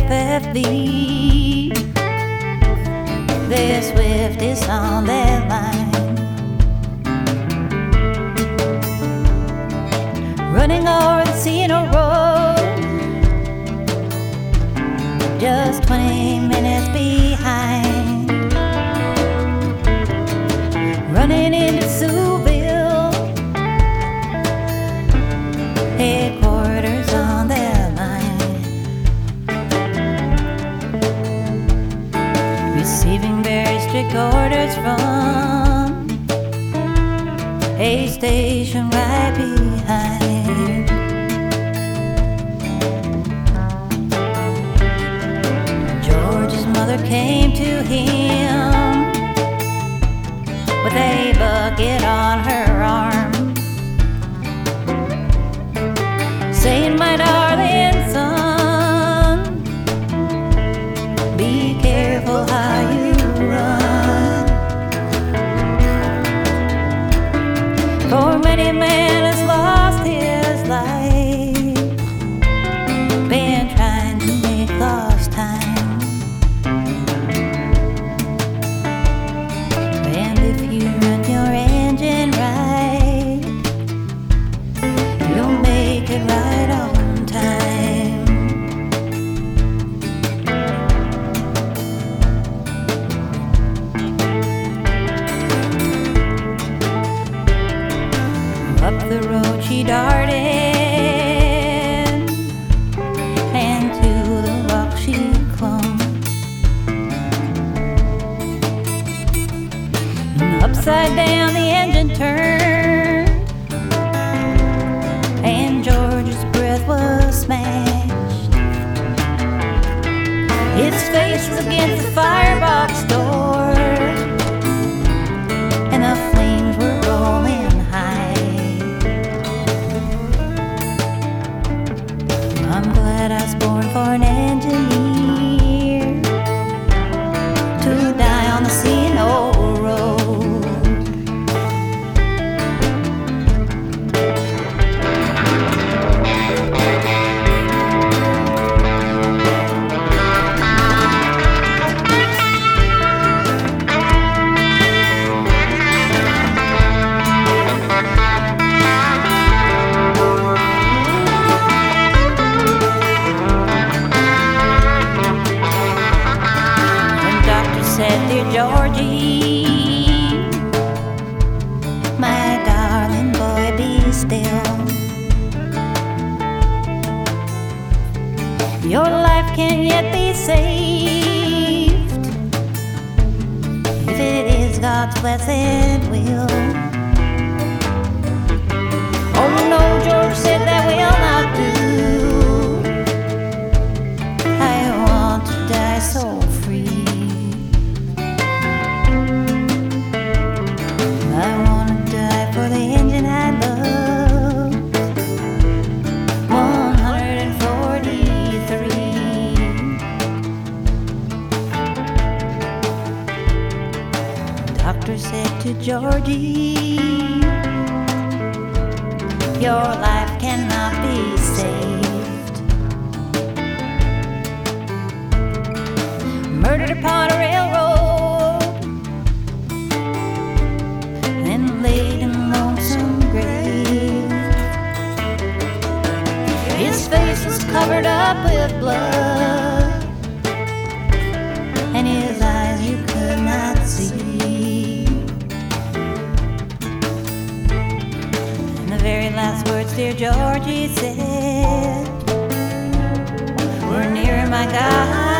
FFV. The Swift is on that line, running over the Cena Road, just 20 minutes behind, running into Sewville, headquarters on that line, receiving very strict orders from a station right behind. George's mother came to him with a bucket on her arm, saying, "My darling son, be careful how you run. For many a man has lost his life, been trying to make lost time. And if you run your engine right, you'll make it right on time." Up the road she darted, and to the rock she clung. And upside down the engine turned, and George's breath was smashed. His face was against the firebox door, and the flames were rolling high. I'm glad I was born for an engineer, to die on the Cena Road. Said, "Dear Georgie, my darling boy, be still. Your life can yet be saved, if it is God's blessed will." "Oh no," George said, "that will not do. I want to die so free. I wanna die for the engine I love." 143. Doctor said to Georgie, "Your life cannot be saved. Murdered upon a railroad, and laid in a lonesome grave. His face was covered up with blood, and his eyes you could not see." And the very last words dear Georgie said were, "Nearer, my God,